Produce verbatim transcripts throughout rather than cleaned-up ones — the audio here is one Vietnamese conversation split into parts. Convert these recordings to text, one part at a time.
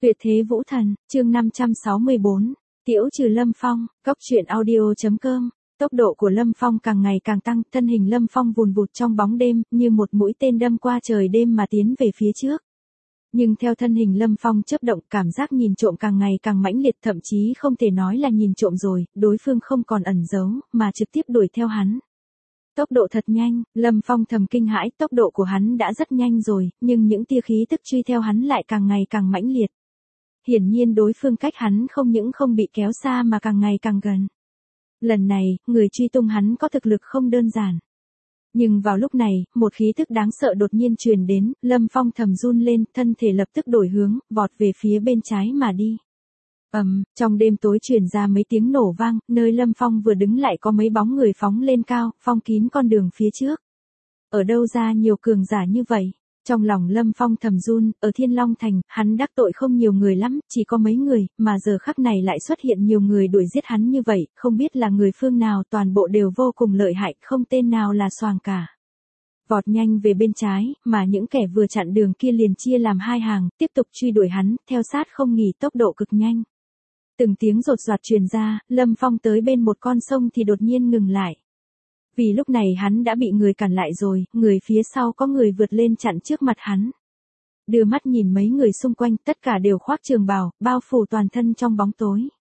Tuyệt thế vũ thần, chương năm trăm sáu mươi bốn, Tiễu trừ Lâm Phong, cốc truyện audio.com. Tốc độ của Lâm Phong càng ngày càng tăng, thân hình Lâm Phong vùn vụt trong bóng đêm, như một mũi tên đâm qua trời đêm mà tiến về phía trước. Nhưng theo thân hình Lâm Phong chớp động, cảm giác nhìn trộm càng ngày càng mãnh liệt, thậm chí không thể nói là nhìn trộm rồi, đối phương không còn ẩn giấu, mà trực tiếp đuổi theo hắn. Tốc độ thật nhanh, Lâm Phong thầm kinh hãi, tốc độ của hắn đã rất nhanh rồi, nhưng những tia khí tức truy theo hắn lại càng ngày càng mãnh liệt. Hiển nhiên đối phương cách hắn không những không bị kéo xa mà càng ngày càng gần. Lần này, người truy tung hắn có thực lực không đơn giản. Nhưng vào lúc này, một khí tức đáng sợ đột nhiên truyền đến, Lâm Phong thầm run lên, thân thể lập tức đổi hướng, vọt về phía bên trái mà đi. Ầm, um, trong đêm tối truyền ra mấy tiếng nổ vang, nơi Lâm Phong vừa đứng lại có mấy bóng người phóng lên cao, phong kín con đường phía trước. Ở đâu ra nhiều cường giả như vậy? Trong lòng Lâm Phong thầm run, ở Thiên Long Thành, hắn đắc tội không nhiều người lắm, chỉ có mấy người, mà giờ khắc này lại xuất hiện nhiều người đuổi giết hắn như vậy, không biết là người phương nào, toàn bộ đều vô cùng lợi hại, không tên nào là xoàng cả. Vọt nhanh về bên trái, mà những kẻ vừa chặn đường kia liền chia làm hai hàng, tiếp tục truy đuổi hắn, theo sát không nghỉ, tốc độ cực nhanh. Từng tiếng rột rạt truyền ra, Lâm Phong tới bên một con sông thì đột nhiên ngừng lại. Vì lúc này hắn đã bị người cản lại rồi, người phía sau có người vượt lên chặn trước mặt hắn. Đưa mắt nhìn mấy người xung quanh, tất cả đều khoác trường bào, bao phủ toàn thân trong bóng tối.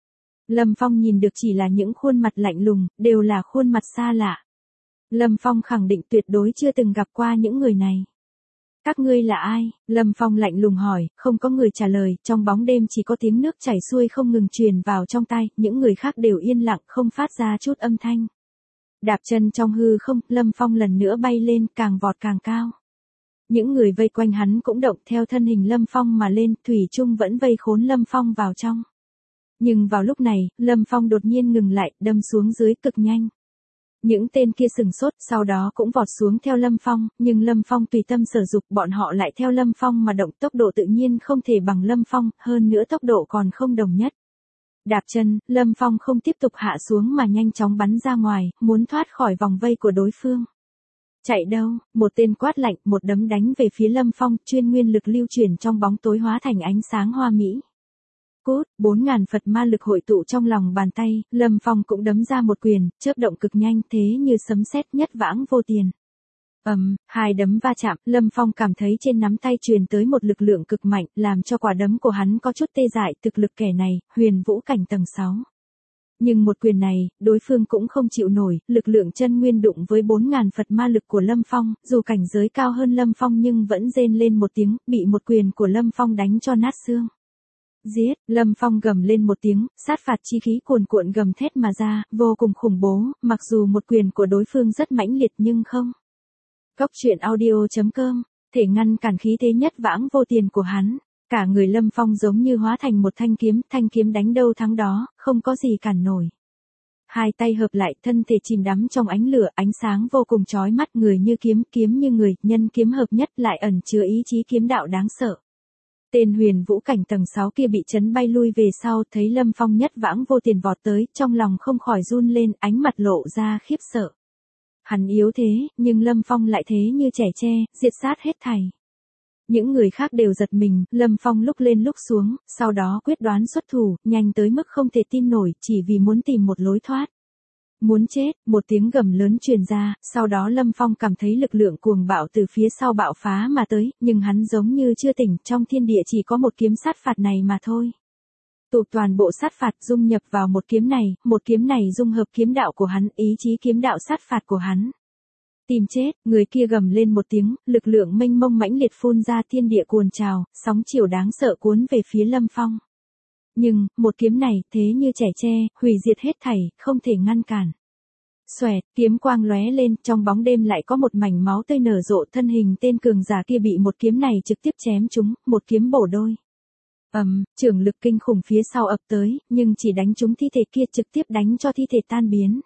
Lâm Phong nhìn được chỉ là những khuôn mặt lạnh lùng, đều là khuôn mặt xa lạ. Lâm Phong khẳng định tuyệt đối chưa từng gặp qua những người này. Các ngươi là ai? Lâm Phong lạnh lùng hỏi, không có người trả lời, trong bóng đêm chỉ có tiếng nước chảy xuôi không ngừng truyền vào trong tai, những người khác đều yên lặng không phát ra chút âm thanh. Đạp chân trong hư không, Lâm Phong lần nữa bay lên, càng vọt càng cao. Những người vây quanh hắn cũng động theo thân hình Lâm Phong mà lên, thủy chung vẫn vây khốn Lâm Phong vào trong. Nhưng vào lúc này, Lâm Phong đột nhiên ngừng lại, đâm xuống dưới cực nhanh. Những tên kia sừng sốt, sau đó cũng vọt xuống theo Lâm Phong, nhưng Lâm Phong tùy tâm sở dục, bọn họ lại theo Lâm Phong mà động, tốc độ tự nhiên không thể bằng Lâm Phong, hơn nữa tốc độ còn không đồng nhất. Đạp chân, Lâm Phong không tiếp tục hạ xuống mà nhanh chóng bắn ra ngoài, muốn thoát khỏi vòng vây của đối phương. Chạy đâu? Một tên quát lạnh, một đấm đánh về phía Lâm Phong, chuyên nguyên lực lưu chuyển trong bóng tối hóa thành ánh sáng hoa mỹ. Cút, bốn ngàn Phật ma lực hội tụ trong lòng bàn tay, Lâm Phong cũng đấm ra một quyền, chớp động cực nhanh thế như sấm sét nhất vãng vô tiền. Ầm, um, hai đấm va chạm, Lâm Phong cảm thấy trên nắm tay truyền tới một lực lượng cực mạnh, làm cho quả đấm của hắn có chút tê dại, thực lực kẻ này, huyền vũ cảnh tầng sáu. Nhưng một quyền này, đối phương cũng không chịu nổi, lực lượng chân nguyên đụng với bốn ngàn Phật ma lực của Lâm Phong, dù cảnh giới cao hơn Lâm Phong nhưng vẫn rên lên một tiếng, bị một quyền của Lâm Phong đánh cho nát xương. Giết, Lâm Phong gầm lên một tiếng, sát phạt chi khí cuồn cuộn gầm thét mà ra, vô cùng khủng bố, mặc dù một quyền của đối phương rất mãnh liệt nhưng không. Cốc truyện audio.com, thể ngăn cản khí thế nhất vãng vô tiền của hắn. Cả người Lâm Phong giống như hóa thành một thanh kiếm, thanh kiếm đánh đâu thắng đó, không có gì cản nổi. Hai tay hợp lại, thân thể chìm đắm trong ánh lửa, ánh sáng vô cùng chói mắt, người như kiếm, kiếm như người, nhân kiếm hợp nhất lại ẩn chứa ý chí kiếm đạo đáng sợ. Tên huyền vũ cảnh tầng sáu kia bị chấn bay lui về sau, thấy Lâm Phong nhất vãng vô tiền vọt tới, trong lòng không khỏi run lên, ánh mặt lộ ra khiếp sợ. Hắn yếu thế, nhưng Lâm Phong lại thế như trẻ tre, diệt sát hết thảy. Những người khác đều giật mình, Lâm Phong lúc lên lúc xuống, sau đó quyết đoán xuất thủ, nhanh tới mức không thể tin nổi, chỉ vì muốn tìm một lối thoát. Muốn chết, một tiếng gầm lớn truyền ra, sau đó Lâm Phong cảm thấy lực lượng cuồng bạo từ phía sau bạo phá mà tới, nhưng hắn giống như chưa tỉnh, trong thiên địa chỉ có một kiếm sát phạt này mà thôi. Tụ toàn bộ sát phạt dung nhập vào một kiếm này, một kiếm này dung hợp kiếm đạo của hắn, ý chí kiếm đạo sát phạt của hắn. Tìm chết, người kia gầm lên một tiếng, lực lượng mênh mông mãnh liệt phun ra, thiên địa cuồn trào, sóng chiều đáng sợ cuốn về phía Lâm Phong. Nhưng, một kiếm này, thế như trẻ tre, hủy diệt hết thảy, không thể ngăn cản. Xoẹt, kiếm quang lóe lên, trong bóng đêm lại có một mảnh máu tươi nở rộ, thân hình tên cường giả kia bị một kiếm này trực tiếp chém trúng, một kiếm bổ đôi. Ầm, um, trường lực kinh khủng phía sau ập tới, nhưng chỉ đánh trúng thi thể kia, trực tiếp đánh cho thi thể tan biến.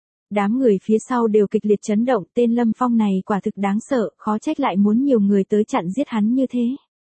Đám người phía sau đều kịch liệt chấn động, tên Lâm Phong này quả thực đáng sợ, khó trách lại muốn nhiều người tới chặn giết hắn như thế.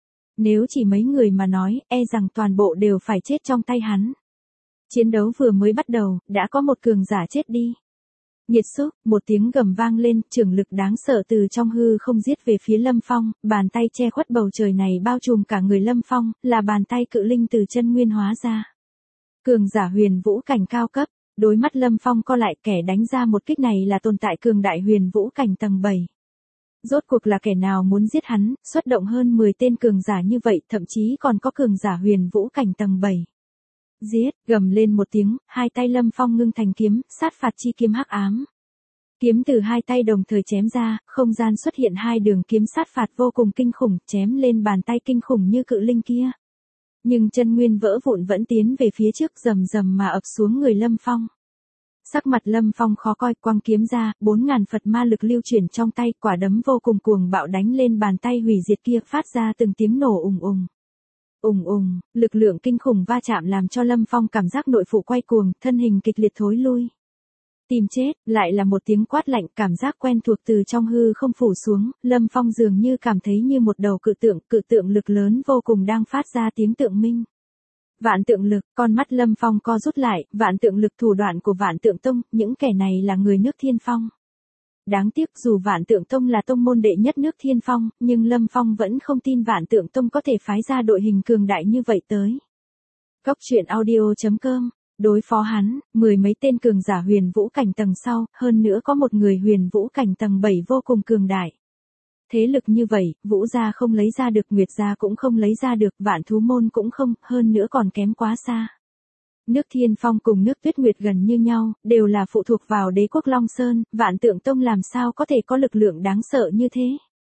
Nếu chỉ mấy người mà nói, e rằng toàn bộ đều phải chết trong tay hắn. Chiến đấu vừa mới bắt đầu, đã có một cường giả chết đi. Nhiệt xúc, một tiếng gầm vang lên, trường lực đáng sợ từ trong hư không giết về phía Lâm Phong, bàn tay che khuất bầu trời này bao trùm cả người Lâm Phong, là bàn tay cự linh từ chân nguyên hóa ra. Cường giả huyền vũ cảnh cao cấp, đối mắt Lâm Phong co lại, kẻ đánh ra một kích này là tồn tại cường đại huyền vũ cảnh tầng bảy. Rốt cuộc là kẻ nào muốn giết hắn, xuất động hơn mười tên cường giả như vậy, thậm chí còn có cường giả huyền vũ cảnh tầng bảy. Giết, gầm lên một tiếng, hai tay Lâm Phong ngưng thành kiếm, sát phạt chi kiếm hắc ám. Kiếm từ hai tay đồng thời chém ra, không gian xuất hiện hai đường kiếm sát phạt vô cùng kinh khủng, chém lên bàn tay kinh khủng như cự linh kia. Nhưng chân nguyên vỡ vụn vẫn tiến về phía trước, rầm rầm mà ập xuống người Lâm Phong. Sắc mặt Lâm Phong khó coi, quăng kiếm ra, bốn ngàn Phật ma lực lưu chuyển trong tay, quả đấm vô cùng cuồng bạo đánh lên bàn tay hủy diệt kia, phát ra từng tiếng nổ ùng ùng. Ùng ùng, lực lượng kinh khủng va chạm làm cho Lâm Phong cảm giác nội phụ quay cuồng, thân hình kịch liệt thối lui. Tìm chết, lại là một tiếng quát lạnh, cảm giác quen thuộc từ trong hư không phủ xuống, Lâm Phong dường như cảm thấy như một đầu cự tượng, cự tượng lực lớn vô cùng đang phát ra tiếng tượng minh. Vạn tượng lực, con mắt Lâm Phong co rút lại, vạn tượng lực thủ đoạn của vạn tượng tông, những kẻ này là người nước Thiên Phong. Đáng tiếc dù vạn tượng tông là tông môn đệ nhất nước Thiên Phong, nhưng Lâm Phong vẫn không tin vạn tượng tông có thể phái ra đội hình cường đại như vậy tới. Cốc truyện audio chấm com, đối phó hắn, mười mấy tên cường giả huyền vũ cảnh tầng sau, hơn nữa có một người huyền vũ cảnh tầng bảy vô cùng cường đại. Thế lực như vậy, Vũ gia không lấy ra được, Nguyệt gia cũng không lấy ra được, Vạn Thú môn cũng không, hơn nữa còn kém quá xa. Nước Thiên Phong cùng nước Tuyết Nguyệt gần như nhau, đều là phụ thuộc vào đế quốc Long Sơn, Vạn Tượng Tông làm sao có thể có lực lượng đáng sợ như thế.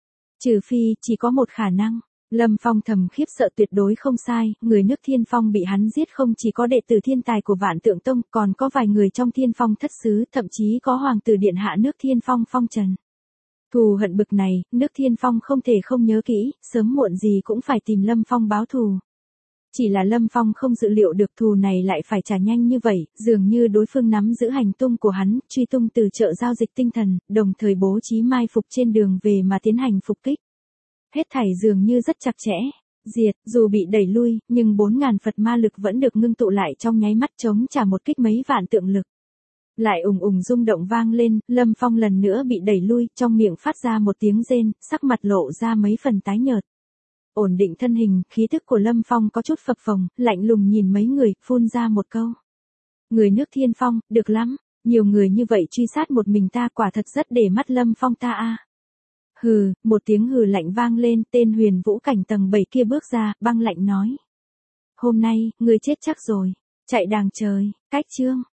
Trừ phi, chỉ có một khả năng. Lâm Phong thầm khiếp sợ tuyệt đối không sai, người nước Thiên Phong bị hắn giết không chỉ có đệ tử thiên tài của Vạn Tượng Tông, còn có vài người trong Thiên Phong thất xứ, thậm chí có hoàng tử điện hạ nước Thiên Phong Phong Trần. Thù hận bực này, nước Thiên Phong không thể không nhớ kỹ, sớm muộn gì cũng phải tìm Lâm Phong báo thù. Chỉ là Lâm Phong không dự liệu được thù này lại phải trả nhanh như vậy, dường như đối phương nắm giữ hành tung của hắn, truy tung từ chợ giao dịch tinh thần, đồng thời bố trí mai phục trên đường về mà tiến hành phục kích. Hết thảy dường như rất chặt chẽ. Diệt, dù bị đẩy lui, nhưng bốn ngàn Phật ma lực vẫn được ngưng tụ lại trong nháy mắt, chống trả một kích mấy vạn tượng lực. Lại ùng ùng rung động vang lên, Lâm Phong lần nữa bị đẩy lui, trong miệng phát ra một tiếng rên, sắc mặt lộ ra mấy phần tái nhợt. Ổn định thân hình, khí tức của Lâm Phong có chút phập phồng, lạnh lùng nhìn mấy người, phun ra một câu. Người nước Thiên Phong, được lắm, nhiều người như vậy truy sát một mình ta, quả thật rất để mắt Lâm Phong ta a. Hừ, một tiếng hừ lạnh vang lên, tên huyền vũ cảnh tầng bảy kia bước ra, băng lạnh nói. Hôm nay, người chết chắc rồi, chạy đàng trời, cách chương.